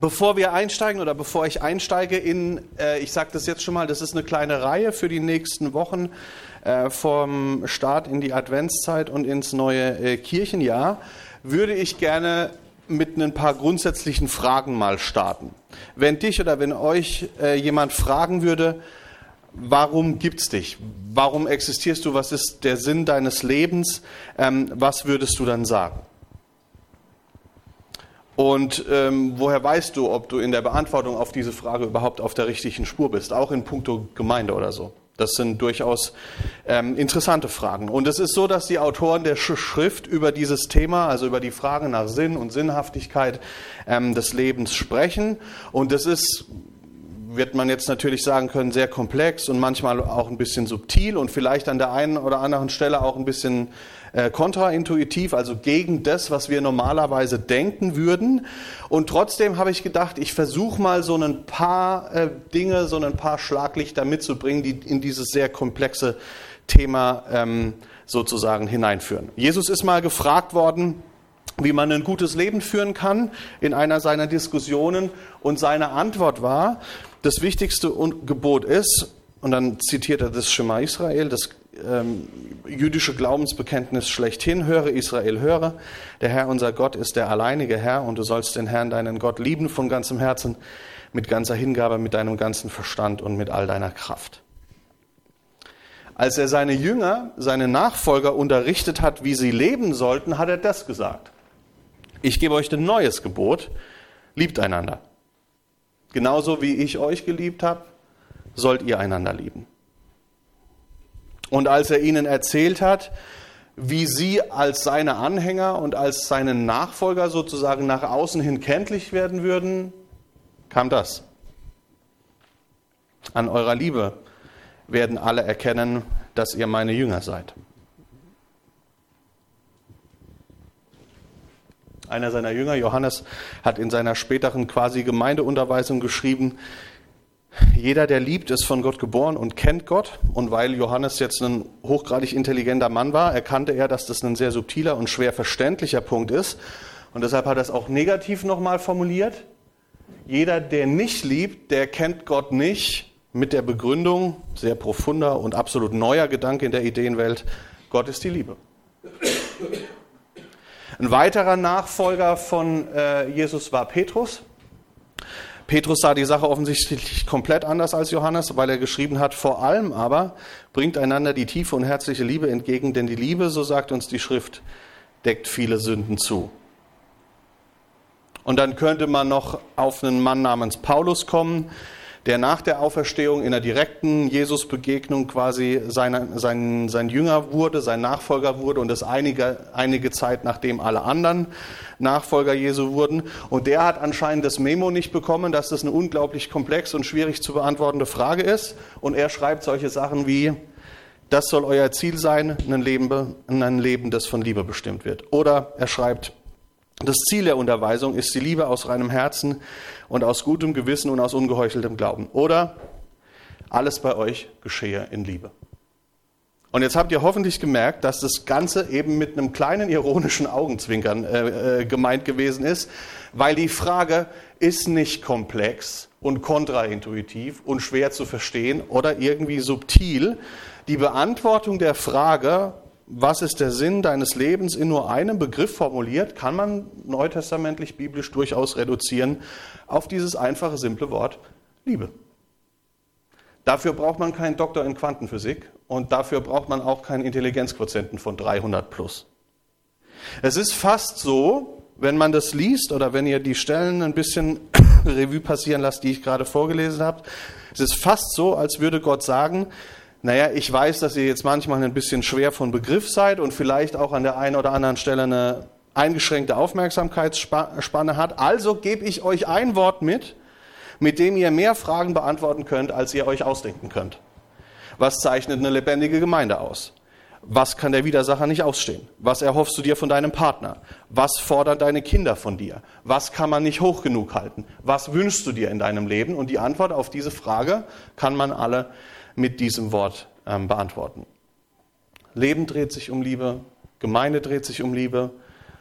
Bevor wir einsteigen oder bevor ich einsteige ich sage das jetzt schon mal, das ist eine kleine Reihe für die nächsten Wochen vom Start in die Adventszeit und ins neue Kirchenjahr, würde ich gerne mit ein paar grundsätzlichen Fragen mal starten. Wenn dich oder wenn euch jemand fragen würde, warum gibt's dich? Warum existierst du? Was ist der Sinn deines Lebens? Was würdest du dann sagen? Und woher weißt du, ob du in der Beantwortung auf diese Frage überhaupt auf der richtigen Spur bist? Auch in puncto Gemeinde oder so. Das sind durchaus interessante Fragen. Und es ist so, dass die Autoren der Schrift über dieses Thema, also über die Frage nach Sinn und Sinnhaftigkeit des Lebens sprechen. Und das ist, wird man jetzt natürlich sagen können, sehr komplex und manchmal auch ein bisschen subtil und vielleicht an der einen oder anderen Stelle auch ein bisschen kontraintuitiv, also gegen das, was wir normalerweise denken würden. Und trotzdem habe ich gedacht, ich versuche mal so ein paar Dinge, so ein paar Schlaglichter mitzubringen, die in dieses sehr komplexe Thema sozusagen hineinführen. Jesus ist mal gefragt worden, wie man ein gutes Leben führen kann in einer seiner Diskussionen. Und seine Antwort war, das wichtigste Gebot ist, und dann zitiert er das Schema Israel, das jüdische Glaubensbekenntnis schlechthin, höre Israel, höre, der Herr unser Gott ist der alleinige Herr und du sollst den Herrn, deinen Gott, lieben von ganzem Herzen, mit ganzer Hingabe, mit deinem ganzen Verstand und mit all deiner Kraft. Als er seine Jünger, seine Nachfolger unterrichtet hat, wie sie leben sollten, hat er das gesagt. Ich gebe euch ein neues Gebot, liebt einander. Genauso wie ich euch geliebt habe, sollt ihr einander lieben. Und als er ihnen erzählt hat, wie sie als seine Anhänger und als seine Nachfolger sozusagen nach außen hin kenntlich werden würden, kam das. An eurer Liebe werden alle erkennen, dass ihr meine Jünger seid. Einer seiner Jünger, Johannes, hat in seiner späteren quasi Gemeindeunterweisung geschrieben, jeder, der liebt, ist von Gott geboren und kennt Gott. Und weil Johannes jetzt ein hochgradig intelligenter Mann war, erkannte er, dass das ein sehr subtiler und schwer verständlicher Punkt ist. Und deshalb hat er es auch negativ nochmal formuliert. Jeder, der nicht liebt, der kennt Gott nicht, mit der Begründung, sehr profunder und absolut neuer Gedanke in der Ideenwelt, Gott ist die Liebe. Ein weiterer Nachfolger von Jesus war Petrus. Petrus sah die Sache offensichtlich komplett anders als Johannes, weil er geschrieben hat, vor allem aber bringt einander die tiefe und herzliche Liebe entgegen, denn die Liebe, so sagt uns die Schrift, deckt viele Sünden zu. Und dann könnte man noch auf einen Mann namens Paulus kommen, der nach der Auferstehung in einer direkten Jesus-Begegnung quasi sein Jünger wurde, sein Nachfolger wurde und das einige Zeit nachdem alle anderen Nachfolger Jesu wurden. Und der hat anscheinend das Memo nicht bekommen, dass das eine unglaublich komplex und schwierig zu beantwortende Frage ist. Und er schreibt solche Sachen wie, das soll euer Ziel sein, ein Leben, das von Liebe bestimmt wird. Oder er schreibt, das Ziel der Unterweisung ist die Liebe aus reinem Herzen und aus gutem Gewissen und aus ungeheucheltem Glauben. Oder alles bei euch geschehe in Liebe. Und jetzt habt ihr hoffentlich gemerkt, dass das Ganze eben mit einem kleinen ironischen Augenzwinkern gemeint gewesen ist, weil die Frage ist nicht komplex und kontraintuitiv und schwer zu verstehen oder irgendwie subtil. Die Beantwortung der Frage, was ist der Sinn deines Lebens, in nur einem Begriff formuliert, kann man neutestamentlich biblisch durchaus reduzieren auf dieses einfache, simple Wort Liebe. Dafür braucht man keinen Doktor in Quantenphysik und dafür braucht man auch keinen Intelligenzquotienten von 300 plus. Es ist fast so, wenn man das liest oder wenn ihr die Stellen ein bisschen Revue passieren lasst, die ich gerade vorgelesen habe, es ist fast so, als würde Gott sagen, naja, ich weiß, dass ihr jetzt manchmal ein bisschen schwer von Begriff seid und vielleicht auch an der einen oder anderen Stelle eine eingeschränkte Aufmerksamkeitsspanne hat. Also gebe ich euch ein Wort mit dem ihr mehr Fragen beantworten könnt, als ihr euch ausdenken könnt. Was zeichnet eine lebendige Gemeinde aus? Was kann der Widersacher nicht ausstehen? Was erhoffst du dir von deinem Partner? Was fordern deine Kinder von dir? Was kann man nicht hoch genug halten? Was wünschst du dir in deinem Leben? Und die Antwort auf diese Frage kann man alle mit diesem Wort beantworten. Leben dreht sich um Liebe, Gemeinde dreht sich um Liebe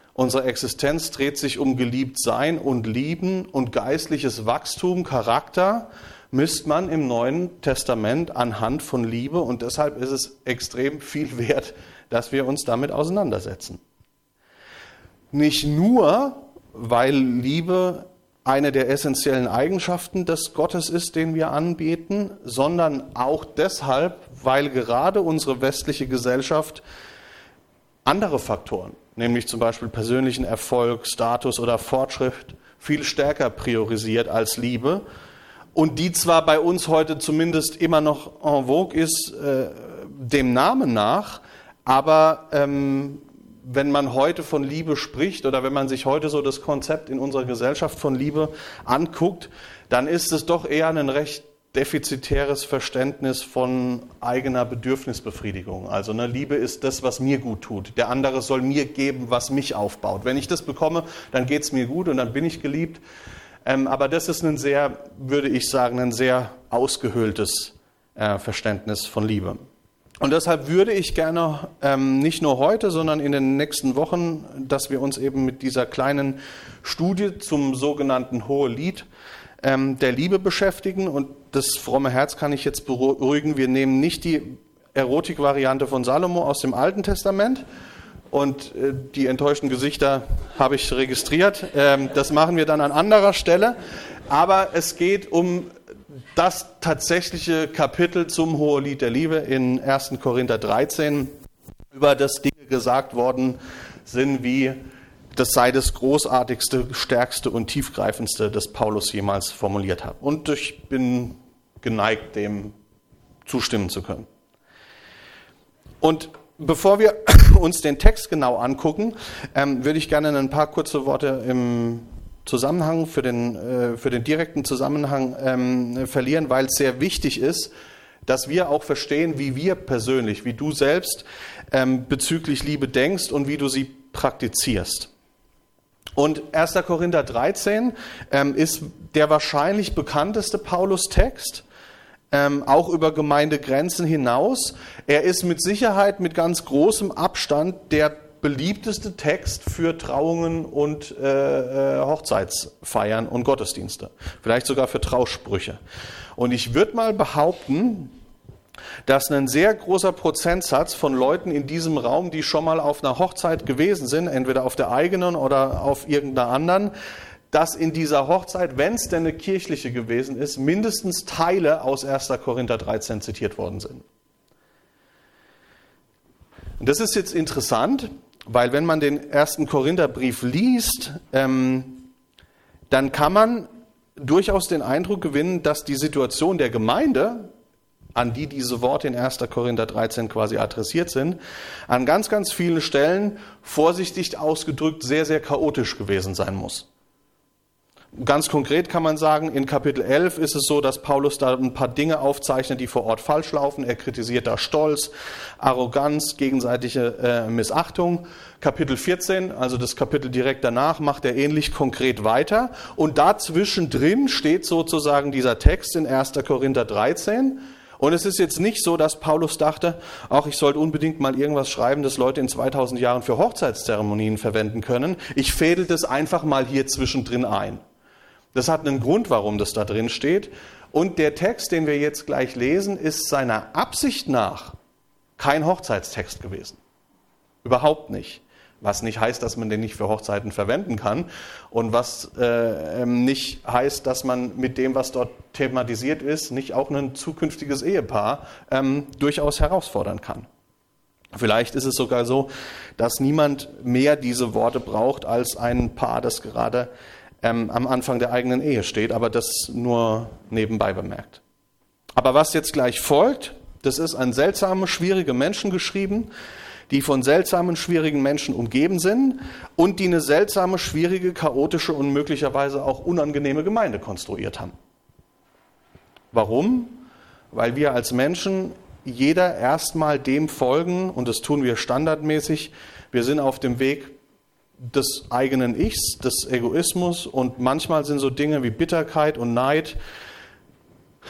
Unsere Existenz dreht sich um Geliebtsein und Lieben und geistliches Wachstum, Charakter, misst man im Neuen Testament anhand von Liebe. Und deshalb ist es extrem viel wert, dass wir uns damit auseinandersetzen. Nicht nur, weil Liebe eine der essentiellen Eigenschaften des Gottes ist, den wir anbeten, sondern auch deshalb, weil gerade unsere westliche Gesellschaft andere Faktoren, nämlich zum Beispiel persönlichen Erfolg, Status oder Fortschritt, viel stärker priorisiert als Liebe und die zwar bei uns heute zumindest immer noch en vogue ist, dem Namen nach, aber wenn man heute von Liebe spricht oder wenn man sich heute so das Konzept in unserer Gesellschaft von Liebe anguckt, dann ist es doch eher ein recht defizitäres Verständnis von eigener Bedürfnisbefriedigung. Also Liebe ist das, was mir gut tut. Der andere soll mir geben, was mich aufbaut. Wenn ich das bekomme, dann geht es mir gut und dann bin ich geliebt. Aber das ist ein sehr, würde ich sagen, ein sehr ausgehöhltes Verständnis von Liebe. Und deshalb würde ich gerne nicht nur heute, sondern in den nächsten Wochen, dass wir uns eben mit dieser kleinen Studie zum sogenannten Hohelied der Liebe beschäftigen. Und das fromme Herz kann ich jetzt beruhigen. Wir nehmen nicht die Erotik-Variante von Salomo aus dem Alten Testament. Und die enttäuschten Gesichter habe ich registriert. Das machen wir dann an anderer Stelle. Aber es geht um das tatsächliche Kapitel zum Hohelied der Liebe in 1. Korinther 13, über das Dinge gesagt worden sind, wie das sei das großartigste, stärkste und tiefgreifendste, das Paulus jemals formuliert hat. Und ich bin geneigt, dem zustimmen zu können. Und bevor wir uns den Text genau angucken, würde ich gerne ein paar kurze Worte im Zusammenhang, für den direkten Zusammenhang verlieren, weil es sehr wichtig ist, dass wir auch verstehen, wie wir persönlich, wie du selbst bezüglich Liebe denkst und wie du sie praktizierst. Und 1. Korinther 13 ist der wahrscheinlich bekannteste Paulus-Text, auch über Gemeindegrenzen hinaus. Er ist mit Sicherheit mit ganz großem Abstand der beliebteste Text für Trauungen und Hochzeitsfeiern und Gottesdienste. Vielleicht sogar für Traussprüche. Und ich würde mal behaupten, dass ein sehr großer Prozentsatz von Leuten in diesem Raum, die schon mal auf einer Hochzeit gewesen sind, entweder auf der eigenen oder auf irgendeiner anderen, dass in dieser Hochzeit, wenn es denn eine kirchliche gewesen ist, mindestens Teile aus 1. Korinther 13 zitiert worden sind. Und das ist jetzt interessant, weil wenn man den 1. Korintherbrief liest, dann kann man durchaus den Eindruck gewinnen, dass die Situation der Gemeinde, an die diese Worte in 1. Korinther 13 quasi adressiert sind, an ganz, ganz vielen Stellen, vorsichtig ausgedrückt, sehr, sehr chaotisch gewesen sein muss. Ganz konkret kann man sagen, in Kapitel 11 ist es so, dass Paulus da ein paar Dinge aufzeichnet, die vor Ort falsch laufen. Er kritisiert da Stolz, Arroganz, gegenseitige Missachtung. Kapitel 14, also das Kapitel direkt danach, macht er ähnlich konkret weiter. Und dazwischen drin steht sozusagen dieser Text in 1. Korinther 13. Und es ist jetzt nicht so, dass Paulus dachte, ach, ich sollte unbedingt mal irgendwas schreiben, das Leute in 2000 Jahren für Hochzeitszeremonien verwenden können. Ich fädel das einfach mal hier zwischendrin ein. Das hat einen Grund, warum das da drin steht. Und der Text, den wir jetzt gleich lesen, ist seiner Absicht nach kein Hochzeitstext gewesen. Überhaupt nicht. Was nicht heißt, dass man den nicht für Hochzeiten verwenden kann. Und was nicht heißt, dass man mit dem, was dort thematisiert ist, nicht auch ein zukünftiges Ehepaar durchaus herausfordern kann. Vielleicht ist es sogar so, dass niemand mehr diese Worte braucht als ein Paar, das gerade am Anfang der eigenen Ehe steht, aber das nur nebenbei bemerkt. Aber was jetzt gleich folgt, das ist an seltsame, schwierige Menschen geschrieben, die von seltsamen, schwierigen Menschen umgeben sind und die eine seltsame, schwierige, chaotische und möglicherweise auch unangenehme Gemeinde konstruiert haben. Warum? Weil wir als Menschen jeder erstmal dem folgen, und das tun wir standardmäßig, wir sind auf dem Weg des eigenen Ichs, des Egoismus, und manchmal sind so Dinge wie Bitterkeit und Neid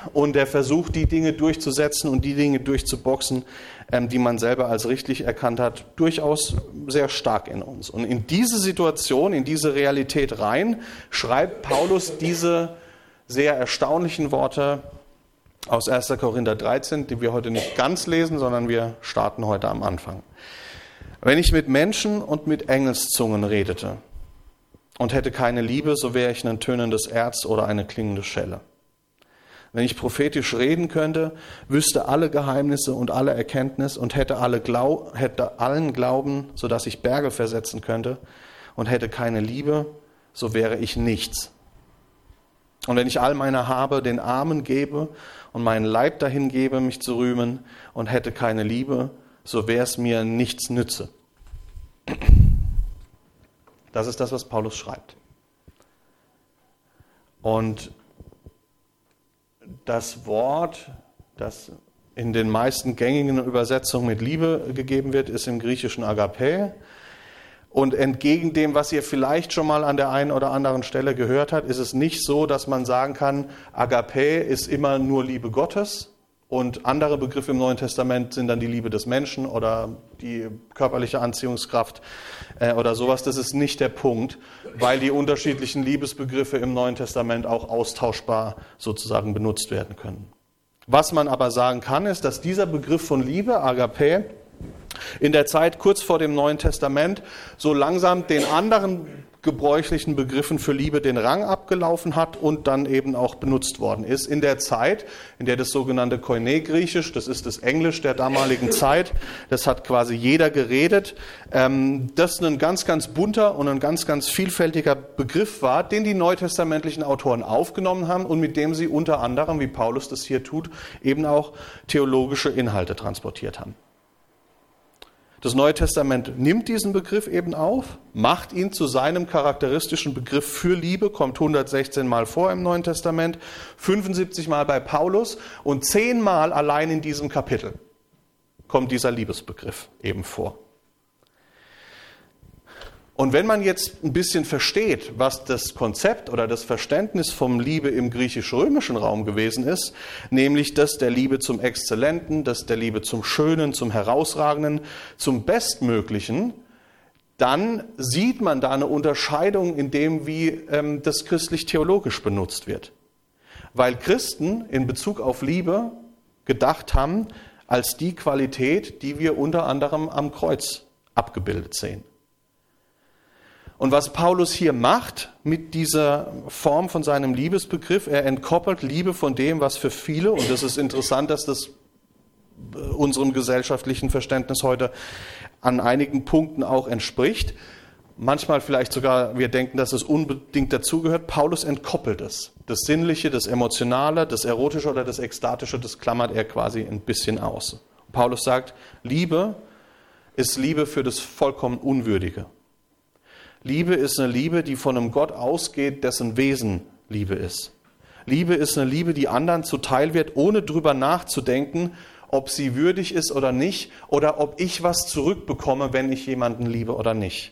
und er versucht, die Dinge durchzusetzen und die Dinge durchzuboxen, die man selber als richtig erkannt hat, durchaus sehr stark in uns. Und in diese Situation, in diese Realität rein, schreibt Paulus diese sehr erstaunlichen Worte aus 1. Korinther 13, die wir heute nicht ganz lesen, sondern wir starten heute am Anfang. Wenn ich mit Menschen und mit Engelszungen redete und hätte keine Liebe, so wäre ich ein tönendes Erz oder eine klingende Schelle. Wenn ich prophetisch reden könnte, wüsste alle Geheimnisse und alle Erkenntnis und hätte allen Glauben, sodass ich Berge versetzen könnte und hätte keine Liebe, so wäre ich nichts. Und wenn ich all meine Habe den Armen gebe und meinen Leib dahin gebe, mich zu rühmen und hätte keine Liebe, so wäre es mir nichts nütze. Das ist das, was Paulus schreibt. Und das Wort, das in den meisten gängigen Übersetzungen mit Liebe gegeben wird, ist im Griechischen Agape. Und entgegen dem, was ihr vielleicht schon mal an der einen oder anderen Stelle gehört habt, ist es nicht so, dass man sagen kann, Agape ist immer nur Liebe Gottes und andere Begriffe im Neuen Testament sind dann die Liebe des Menschen oder die körperliche Anziehungskraft oder sowas. Das ist nicht der Punkt, weil die unterschiedlichen Liebesbegriffe im Neuen Testament auch austauschbar sozusagen benutzt werden können. Was man aber sagen kann, ist, dass dieser Begriff von Liebe, Agape, in der Zeit kurz vor dem Neuen Testament so langsam den anderen gebräuchlichen Begriffen für Liebe den Rang abgelaufen hat und dann eben auch benutzt worden ist. In der Zeit, in der das sogenannte Koine-Griechisch, das ist das Englisch der damaligen Zeit, das hat quasi jeder geredet, das ein ganz, ganz bunter und ein ganz, ganz vielfältiger Begriff war, den die neutestamentlichen Autoren aufgenommen haben und mit dem sie unter anderem, wie Paulus das hier tut, eben auch theologische Inhalte transportiert haben. Das Neue Testament nimmt diesen Begriff eben auf, macht ihn zu seinem charakteristischen Begriff für Liebe, kommt 116 Mal vor im Neuen Testament, 75 Mal bei Paulus und 10 Mal allein in diesem Kapitel kommt dieser Liebesbegriff eben vor. Und wenn man jetzt ein bisschen versteht, was das Konzept oder das Verständnis vom Liebe im griechisch-römischen Raum gewesen ist, nämlich das der Liebe zum Exzellenten, das der Liebe zum Schönen, zum Herausragenden, zum Bestmöglichen, dann sieht man da eine Unterscheidung in dem, wie das christlich-theologisch benutzt wird. Weil Christen in Bezug auf Liebe gedacht haben als die Qualität, die wir unter anderem am Kreuz abgebildet sehen. Und was Paulus hier macht mit dieser Form von seinem Liebesbegriff, er entkoppelt Liebe von dem, was für viele, und das ist interessant, dass das unserem gesellschaftlichen Verständnis heute an einigen Punkten auch entspricht. Manchmal vielleicht sogar, wir denken, dass es unbedingt dazugehört. Paulus entkoppelt es. Das Sinnliche, das Emotionale, das Erotische oder das Ekstatische, das klammert er quasi ein bisschen aus. Paulus sagt, Liebe ist Liebe für das vollkommen Unwürdige. Liebe ist eine Liebe, die von einem Gott ausgeht, dessen Wesen Liebe ist. Liebe ist eine Liebe, die anderen zuteil wird, ohne drüber nachzudenken, ob sie würdig ist oder nicht, oder ob ich was zurückbekomme, wenn ich jemanden liebe oder nicht.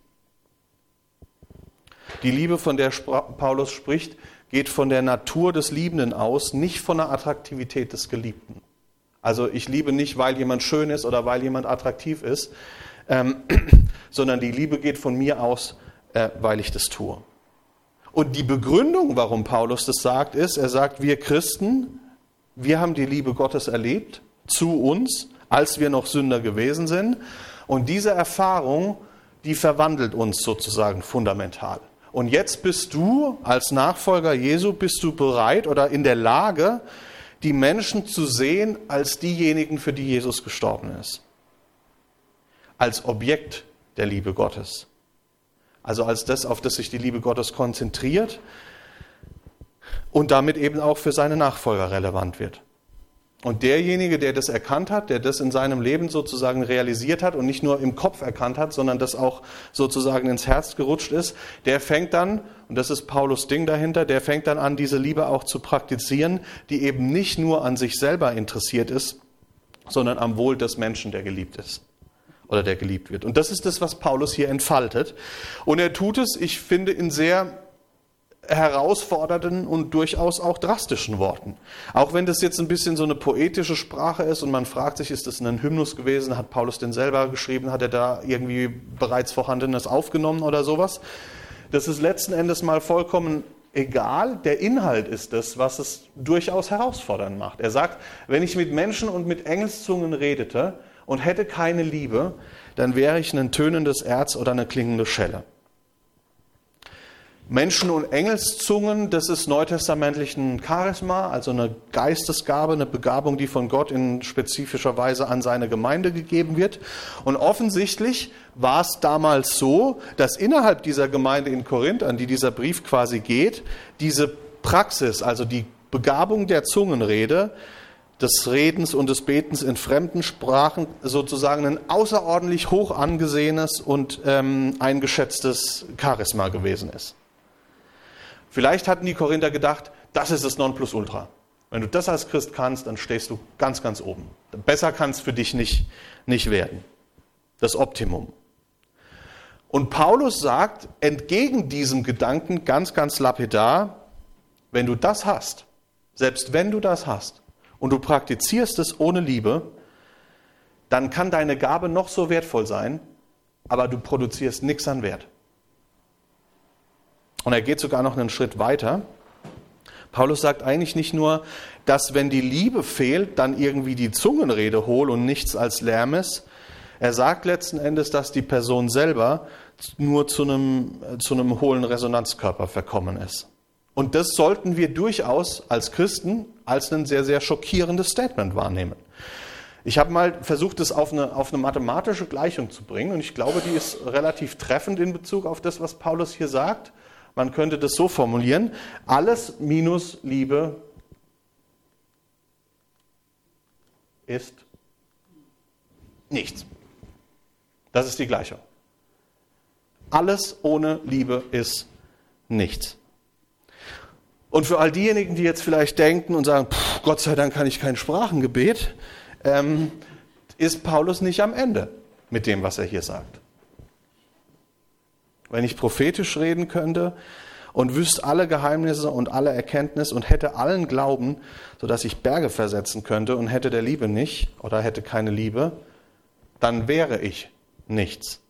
Die Liebe, von der Paulus spricht, geht von der Natur des Liebenden aus, nicht von der Attraktivität des Geliebten. Also ich liebe nicht, weil jemand schön ist oder weil jemand attraktiv ist, sondern die Liebe geht von mir aus, weil ich das tue. Und die Begründung, warum Paulus das sagt, ist, er sagt, wir Christen, wir haben die Liebe Gottes erlebt, zu uns, als wir noch Sünder gewesen sind. Und diese Erfahrung, die verwandelt uns sozusagen fundamental. Und jetzt bist du als Nachfolger Jesu, bist du bereit oder in der Lage, die Menschen zu sehen als diejenigen, für die Jesus gestorben ist. Als Objekt der Liebe Gottes. Also als das, auf das sich die Liebe Gottes konzentriert und damit eben auch für seine Nachfolger relevant wird. Und derjenige, der das erkannt hat, der das in seinem Leben sozusagen realisiert hat und nicht nur im Kopf erkannt hat, sondern das auch sozusagen ins Herz gerutscht ist, der fängt dann, und das ist Paulus Ding dahinter, der fängt dann an, diese Liebe auch zu praktizieren, die eben nicht nur an sich selber interessiert ist, sondern am Wohl des Menschen, der geliebt ist. Oder der geliebt wird. Und das ist das, was Paulus hier entfaltet. Und er tut es, ich finde, in sehr herausfordernden und durchaus auch drastischen Worten. Auch wenn das jetzt ein bisschen so eine poetische Sprache ist und man fragt sich, ist das ein Hymnus gewesen, hat Paulus den selber geschrieben, hat er da irgendwie bereits Vorhandenes aufgenommen oder sowas? Das ist letzten Endes mal vollkommen egal. Der Inhalt ist das, was es durchaus herausfordernd macht. Er sagt, wenn ich mit Menschen und mit Engelszungen redete und hätte keine Liebe, dann wäre ich ein tönendes Erz oder eine klingende Schelle. Menschen- und Engelszungen, das ist neutestamentlich ein Charisma, also eine Geistesgabe, eine Begabung, die von Gott in spezifischer Weise an seine Gemeinde gegeben wird. Und offensichtlich war es damals so, dass innerhalb dieser Gemeinde in Korinth, an die dieser Brief quasi geht, diese Praxis, also die Begabung der Zungenrede, des Redens und des Betens in fremden Sprachen sozusagen ein außerordentlich hoch angesehenes und eingeschätztes Charisma gewesen ist. Vielleicht hatten die Korinther gedacht, das ist das Nonplusultra. Wenn du das als Christ kannst, dann stehst du ganz, ganz oben. Besser kann es für dich nicht werden. Das Optimum. Und Paulus sagt, entgegen diesem Gedanken ganz, ganz lapidar, wenn du das hast, selbst wenn du das hast und du praktizierst es ohne Liebe, dann kann deine Gabe noch so wertvoll sein, aber du produzierst nichts an Wert. Und er geht sogar noch einen Schritt weiter. Paulus sagt eigentlich nicht nur, dass wenn die Liebe fehlt, dann irgendwie die Zungenrede hohl und nichts als Lärm ist. Er sagt letzten Endes, dass die Person selber nur zu einem hohlen Resonanzkörper verkommen ist. Und das sollten wir durchaus als Christen als ein sehr, sehr schockierendes Statement wahrnehmen. Ich habe mal versucht, das auf eine mathematische Gleichung zu bringen und ich glaube, die ist relativ treffend in Bezug auf das, was Paulus hier sagt. Man könnte das so formulieren, alles minus Liebe ist nichts. Das ist die Gleichung. Alles ohne Liebe ist nichts. Und für all diejenigen, die jetzt vielleicht denken und sagen, Gott sei Dank kann ich kein Sprachengebet, ist Paulus nicht am Ende mit dem, was er hier sagt. Wenn ich prophetisch reden könnte und wüsste alle Geheimnisse und alle Erkenntnis und hätte allen Glauben, sodass ich Berge versetzen könnte und hätte der Liebe nicht oder hätte keine Liebe, dann wäre ich nichts.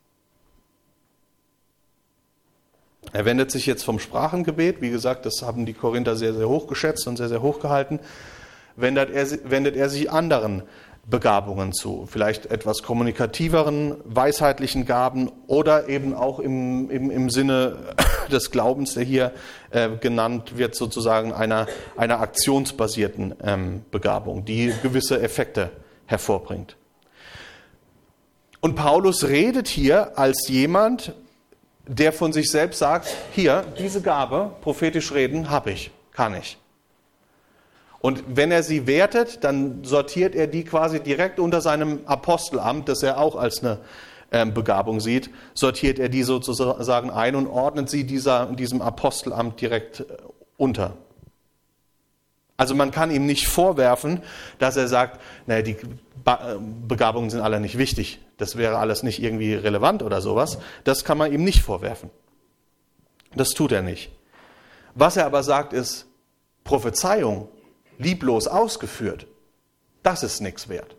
Er wendet sich jetzt vom Sprachengebet, wie gesagt, das haben die Korinther sehr, sehr hoch geschätzt und sehr, sehr hoch gehalten, wendet er sich anderen Begabungen zu, vielleicht etwas kommunikativeren, weisheitlichen Gaben oder eben auch im Sinne des Glaubens, der hier genannt wird, sozusagen einer aktionsbasierten Begabung, die gewisse Effekte hervorbringt. Und Paulus redet hier als jemand, der von sich selbst sagt, hier, diese Gabe, prophetisch reden, habe ich, kann ich. Und wenn er sie wertet, dann sortiert er die quasi direkt unter seinem Apostelamt, das er auch als eine Begabung sieht, sortiert er die sozusagen ein und ordnet sie diesem Apostelamt direkt unter. Also man kann ihm nicht vorwerfen, dass er sagt, naja, die Begabungen sind alle nicht wichtig, das wäre alles nicht irgendwie relevant oder sowas. Das kann man ihm nicht vorwerfen. Das tut er nicht. Was er aber sagt ist, Prophezeiung, lieblos ausgeführt, das ist nichts wert.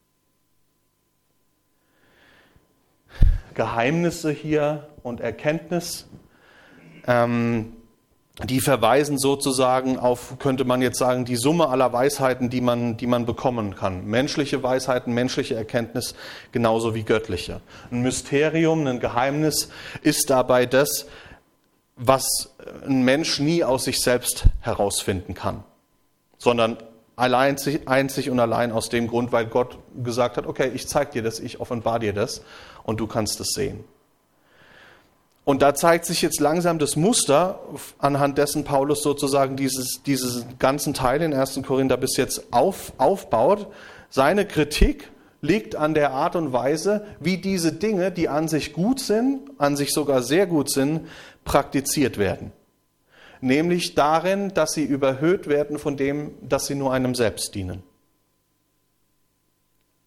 Geheimnisse hier und Erkenntnis, die verweisen sozusagen auf, könnte man jetzt sagen, die Summe aller Weisheiten, die man bekommen kann. Menschliche Weisheiten, menschliche Erkenntnis, genauso wie göttliche. Ein Mysterium, ein Geheimnis ist dabei das, was ein Mensch nie aus sich selbst herausfinden kann, sondern einzig und allein aus dem Grund, weil Gott gesagt hat, okay, ich zeige dir das, ich offenbare dir das und du kannst es sehen. Und da zeigt sich jetzt langsam das Muster, anhand dessen Paulus sozusagen dieses ganzen Teil in 1. Korinther bis jetzt aufbaut. Seine Kritik liegt an der Art und Weise, wie diese Dinge, die an sich gut sind, an sich sogar sehr gut sind, praktiziert werden. Nämlich darin, dass sie überhöht werden von dem, dass sie nur einem selbst dienen.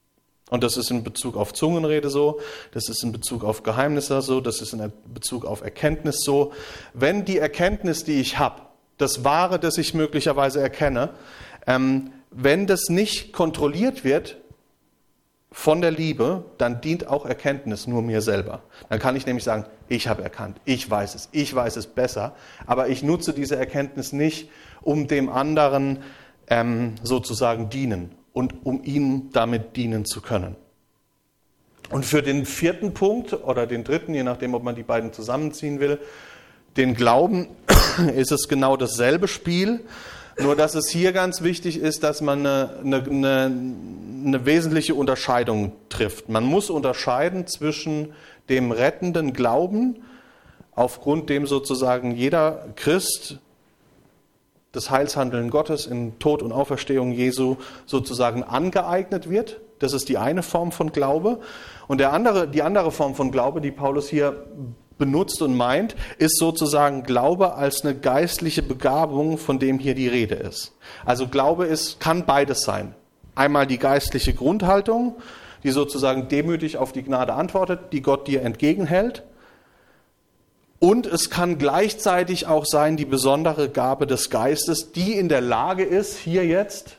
Und das ist in Bezug auf Zungenrede so, das ist in Bezug auf Geheimnisse so, das ist in Bezug auf Erkenntnis so. Wenn die Erkenntnis, die ich habe, das Wahre, das ich möglicherweise erkenne, wenn das nicht kontrolliert wird von der Liebe, dann dient auch Erkenntnis nur mir selber. Dann kann ich nämlich sagen, ich habe erkannt, ich weiß es besser, aber ich nutze diese Erkenntnis nicht, um dem anderen sozusagen dienen und um ihm damit dienen zu können. Und für den vierten Punkt oder den dritten, je nachdem, ob man die beiden zusammenziehen will, den Glauben, ist es genau dasselbe Spiel, nur dass es hier ganz wichtig ist, dass man eine wesentliche Unterscheidung trifft. Man muss unterscheiden zwischen dem rettenden Glauben, aufgrund dem sozusagen jeder Christ das Heilshandeln Gottes in Tod und Auferstehung Jesu sozusagen angeeignet wird. Das ist die eine Form von Glaube. Und die andere Form von Glaube, die Paulus hier benutzt und meint, ist sozusagen Glaube als eine geistliche Begabung, von dem hier die Rede ist. Also Glaube kann beides sein. Einmal die geistliche Grundhaltung, die sozusagen demütig auf die Gnade antwortet, die Gott dir entgegenhält. Und es kann gleichzeitig auch sein, die besondere Gabe des Geistes, die in der Lage ist, hier jetzt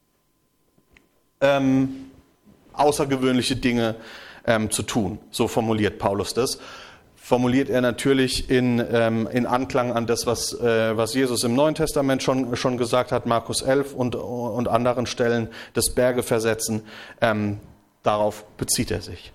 außergewöhnliche Dinge zu tun. So formuliert Paulus das. Formuliert er natürlich in Anklang an das, was Jesus im Neuen Testament schon gesagt hat, Markus 11 und anderen Stellen, das Berge versetzen. Darauf bezieht er sich.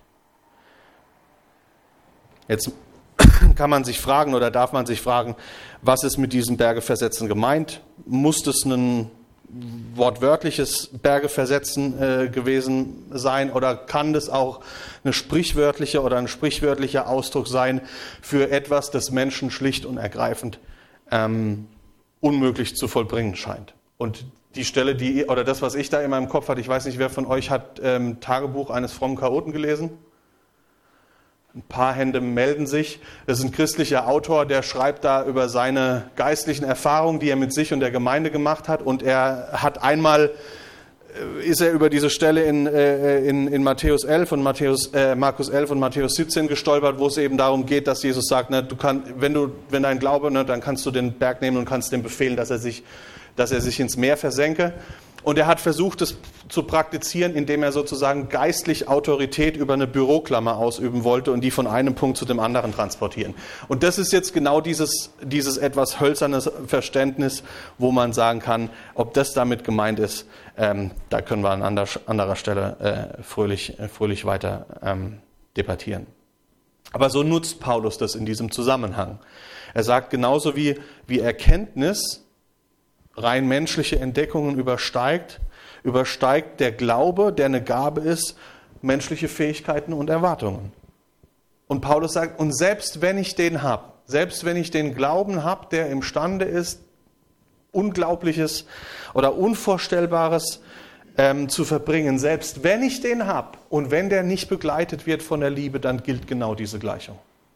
Jetzt kann man sich fragen oder darf man sich fragen, was ist mit diesem Berge versetzen gemeint? Muss das ein wortwörtliches Berge versetzen gewesen sein oder kann das auch ein sprichwörtlicher Ausdruck sein für etwas, das Menschen schlicht und ergreifend unmöglich zu vollbringen scheint? Und die Stelle, das, was ich da in meinem Kopf hatte, ich weiß nicht, wer von euch hat Tagebuch eines frommen Chaoten gelesen? Ein paar Hände melden sich. Das ist ein christlicher Autor, der schreibt da über seine geistlichen Erfahrungen, die er mit sich und der Gemeinde gemacht hat. Und er hat ist er über diese Stelle in Matthäus 11 und Markus 11 und Matthäus 17 gestolpert, wo es eben darum geht, dass Jesus sagt, wenn dein Glaube, dann kannst du den Berg nehmen und kannst dem befehlen, dass er sich ins Meer versenke. Und er hat versucht, es zu praktizieren, indem er sozusagen geistlich Autorität über eine Büroklammer ausüben wollte und die von einem Punkt zu dem anderen transportieren. Und das ist jetzt genau dieses etwas hölzerne Verständnis, wo man sagen kann, ob das damit gemeint ist, da können wir an anderer Stelle fröhlich weiter debattieren. Aber so nutzt Paulus das in diesem Zusammenhang. Er sagt, genauso wie Erkenntnis rein menschliche Entdeckungen übersteigt der Glaube, der eine Gabe ist, menschliche Fähigkeiten und Erwartungen. Und Paulus sagt, und selbst wenn ich den Glauben habe, der imstande ist, Unglaubliches oder Unvorstellbares zu verbringen, selbst wenn ich den habe und wenn der nicht begleitet wird von der Liebe, dann gilt genau diese Gleichung.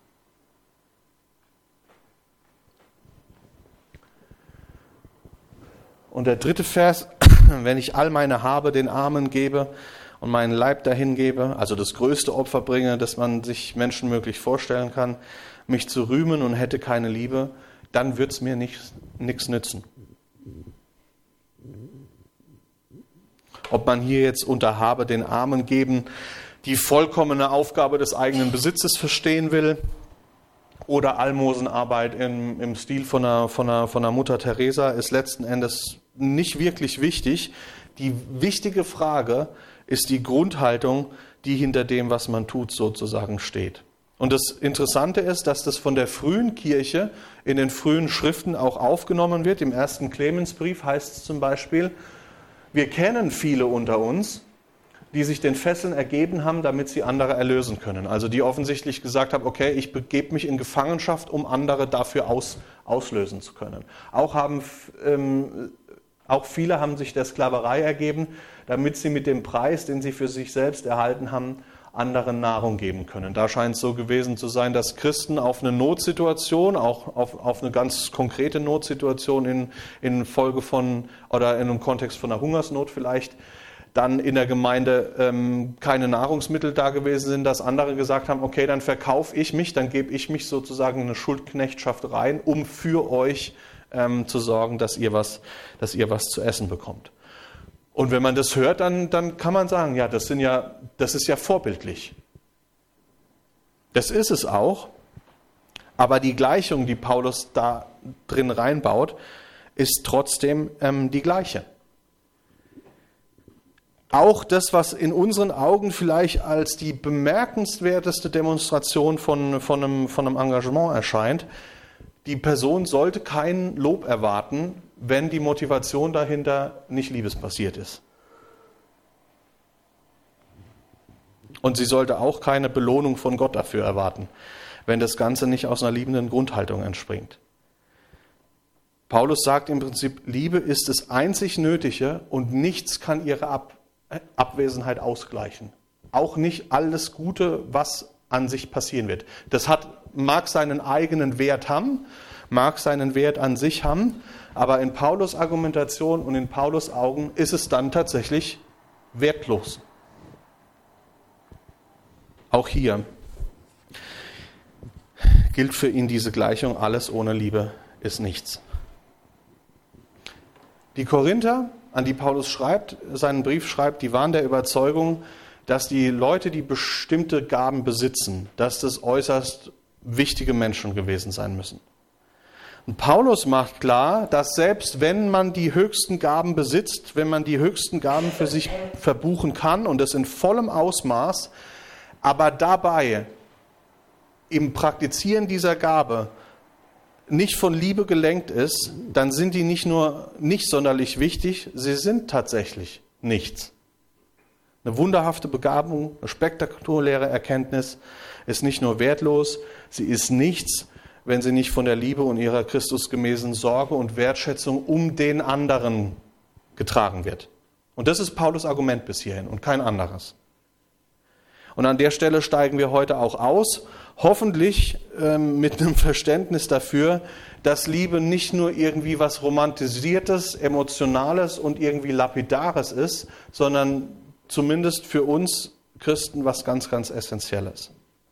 Und der dritte Vers, wenn ich all meine Habe den Armen gebe und meinen Leib dahin gebe, also das größte Opfer bringe, das man sich menschenmöglich vorstellen kann, mich zu rühmen und hätte keine Liebe, dann wird es mir nichts nützen. Ob man hier jetzt unter Habe den Armen geben die vollkommene Aufgabe des eigenen Besitzes verstehen will, oder Almosenarbeit im Stil von einer Mutter Teresa, ist letzten Endes nicht wirklich wichtig. Die wichtige Frage ist die Grundhaltung, die hinter dem, was man tut, sozusagen steht. Und das Interessante ist, dass das von der frühen Kirche in den frühen Schriften auch aufgenommen wird. Im ersten Clemensbrief heißt es zum Beispiel, wir kennen viele unter uns, die sich den Fesseln ergeben haben, damit sie andere erlösen können. Also die offensichtlich gesagt haben, okay, ich begebe mich in Gefangenschaft, um andere dafür auslösen zu können. Auch viele haben sich der Sklaverei ergeben, damit sie mit dem Preis, den sie für sich selbst erhalten haben, anderen Nahrung geben können. Da scheint es so gewesen zu sein, dass Christen auf eine Notsituation, auch auf eine ganz konkrete Notsituation in Folge von oder in einem Kontext von einer Hungersnot vielleicht, dann in der Gemeinde keine Nahrungsmittel da gewesen sind, dass andere gesagt haben, okay, dann verkaufe ich mich, dann gebe ich mich sozusagen in eine Schuldknechtschaft rein, um für euch zu sorgen, dass ihr was zu essen bekommt. Und wenn man das hört, dann kann man sagen, ja, das ist ja vorbildlich. Das ist es auch, aber die Gleichung, die Paulus da drin reinbaut, ist trotzdem die gleiche. Auch das, was in unseren Augen vielleicht als die bemerkenswerteste Demonstration von einem Engagement erscheint, die Person sollte kein Lob erwarten, wenn die Motivation dahinter nicht liebesbasiert ist. Und sie sollte auch keine Belohnung von Gott dafür erwarten, wenn das Ganze nicht aus einer liebenden Grundhaltung entspringt. Paulus sagt im Prinzip, Liebe ist das einzig Nötige und nichts kann ihre Abwesenheit ausgleichen. Auch nicht alles Gute, was an sich passieren wird. Das mag seinen eigenen Wert haben, mag seinen Wert an sich haben, aber in Paulus' Argumentation und in Paulus' Augen ist es dann tatsächlich wertlos. Auch hier gilt für ihn diese Gleichung, alles ohne Liebe ist nichts. Die Korinther, an die Paulus seinen Brief schreibt, die waren der Überzeugung, dass die Leute, die bestimmte Gaben besitzen, dass das äußerst wichtige Menschen gewesen sein müssen. Und Paulus macht klar, dass selbst wenn man die höchsten Gaben besitzt, wenn man die höchsten Gaben für sich verbuchen kann und das in vollem Ausmaß, aber dabei im Praktizieren dieser Gabe nicht von Liebe gelenkt ist, dann sind die nicht nur nicht sonderlich wichtig, sie sind tatsächlich nichts. Eine wunderhafte Begabung, eine spektakuläre Erkenntnis ist nicht nur wertlos, sie ist nichts, wenn sie nicht von der Liebe und ihrer christusgemäßen Sorge und Wertschätzung um den anderen getragen wird. Und das ist Paulus' Argument bis hierhin und kein anderes. Und an der Stelle steigen wir heute auch aus, hoffentlich mit einem Verständnis dafür, dass Liebe nicht nur irgendwie was Romantisiertes, Emotionales und irgendwie Lapidares ist, sondern zumindest für uns Christen was ganz, ganz Essentielles.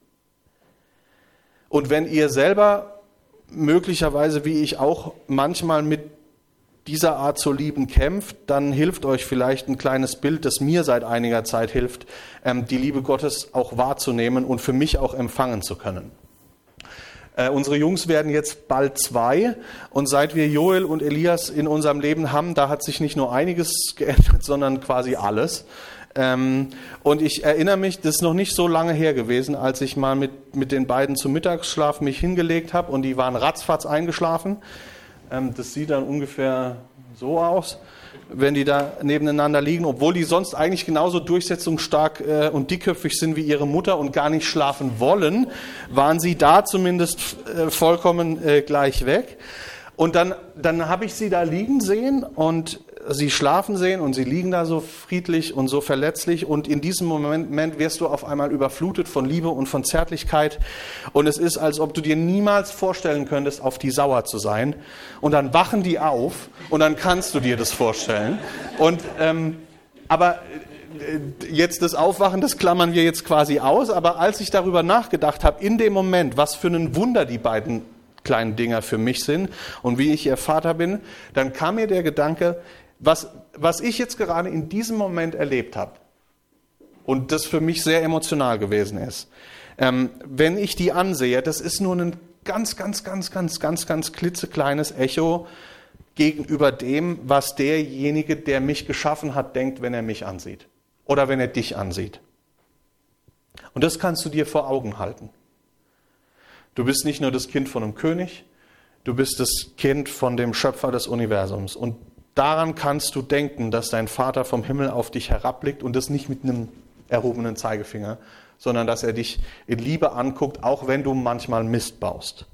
Und wenn ihr selber möglicherweise, wie ich auch, manchmal mit dieser Art zu lieben kämpft, dann hilft euch vielleicht ein kleines Bild, das mir seit einiger Zeit hilft, die Liebe Gottes auch wahrzunehmen und für mich auch empfangen zu können. Unsere Jungs werden jetzt bald 2 und seit wir Joel und Elias in unserem Leben haben, da hat sich nicht nur einiges geändert, sondern quasi alles. Und ich erinnere mich, das ist noch nicht so lange her gewesen, als ich mal mit den beiden zum Mittagsschlaf mich hingelegt habe und die waren ratzfatz eingeschlafen. Das sieht dann ungefähr so aus, wenn die da nebeneinander liegen, obwohl die sonst eigentlich genauso durchsetzungsstark und dickköpfig sind wie ihre Mutter und gar nicht schlafen wollen, waren sie da zumindest vollkommen gleich weg. Und dann habe ich sie da liegen sehen und sie schlafen sehen und sie liegen da so friedlich und so verletzlich und in diesem Moment wirst du auf einmal überflutet von Liebe und von Zärtlichkeit und es ist, als ob du dir niemals vorstellen könntest, auf die sauer zu sein und dann wachen die auf und dann kannst du dir das vorstellen und aber jetzt das Aufwachen, das klammern wir jetzt quasi aus, aber als ich darüber nachgedacht habe, in dem Moment, was für ein Wunder die beiden kleinen Dinger für mich sind und wie ich ihr Vater bin, dann kam mir der Gedanke, was ich jetzt gerade in diesem Moment erlebt habe und das für mich sehr emotional gewesen ist, wenn ich die ansehe, das ist nur ein ganz klitzekleines Echo gegenüber dem, was derjenige, der mich geschaffen hat, denkt, wenn er mich ansieht oder wenn er dich ansieht. Und das kannst du dir vor Augen halten. Du bist nicht nur das Kind von einem König, du bist das Kind von dem Schöpfer des Universums. Und daran kannst du denken, dass dein Vater vom Himmel auf dich herabblickt und das nicht mit einem erhobenen Zeigefinger, sondern dass er dich in Liebe anguckt, auch wenn du manchmal Mist baust.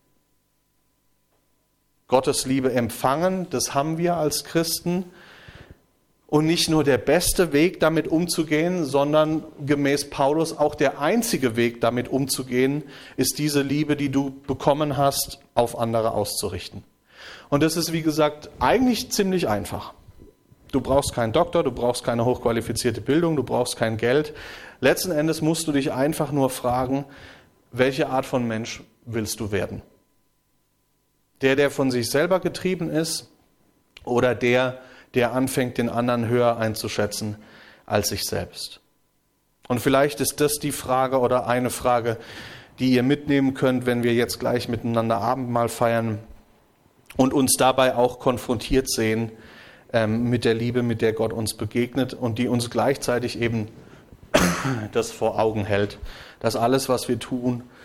Gottes Liebe empfangen, das haben wir als Christen. Und nicht nur der beste Weg, damit umzugehen, sondern gemäß Paulus auch der einzige Weg, damit umzugehen, ist diese Liebe, die du bekommen hast, auf andere auszurichten. Und das ist, wie gesagt, eigentlich ziemlich einfach. Du brauchst keinen Doktor, du brauchst keine hochqualifizierte Bildung, du brauchst kein Geld. Letzten Endes musst du dich einfach nur fragen, welche Art von Mensch willst du werden? Der von sich selber getrieben ist oder der anfängt, den anderen höher einzuschätzen als sich selbst? Und vielleicht ist das die Frage oder eine Frage, die ihr mitnehmen könnt, wenn wir jetzt gleich miteinander Abendmahl feiern und uns dabei auch konfrontiert sehen mit der Liebe, mit der Gott uns begegnet und die uns gleichzeitig eben das vor Augen hält, dass alles, was wir tun,